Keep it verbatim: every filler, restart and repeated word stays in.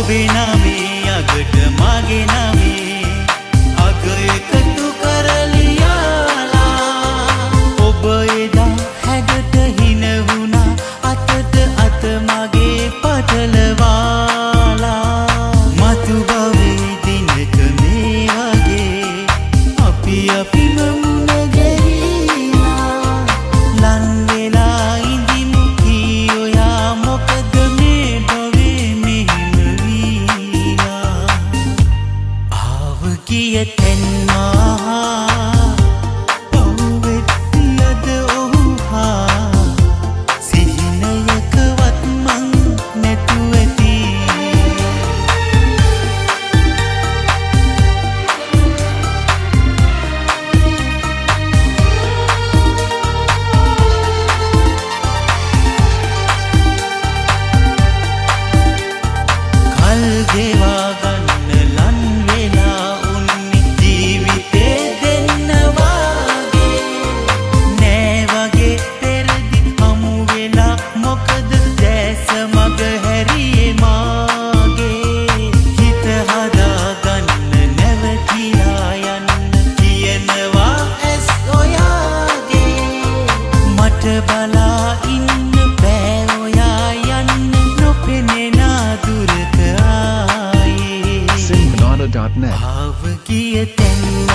ඔබේ නාමේ අගට මගේ නාමේ අග එකතු කරලියාලා ඔබ එදා හැඩට හින වුණා අතට අත මගේ පටලවාලා මතු භවයේ දිනක මේ වගේ අපි අපිම මුණ ගැහිලා ලන් වෙලා ඉඳිමු කී ඔයා මොකද මේ භවයේ මෙහිම වීලා ආව ගිය තැන් මහා පව්වෙත්තියද ඔහු හා සිහිනයකවත් මං නැතුව ඇති කල් ගෙවා ගන්න ලන් වෙලා උන්නේ ජීවිතේ දෙන්න වාගේ නෑ වගේ පෙරදි හමු වෙලා මොකද දැස මග හැරියේ මාගේ හිත හදා ගන්න නැවතිලා යන්න කියනවා ඇස් ඔයාගේ මට බලා ඉන්න බෑ ඔයා යන්න නොපෙනෙන දුරට ආයේ Sing Manada dot net. ආව ගිය තැන්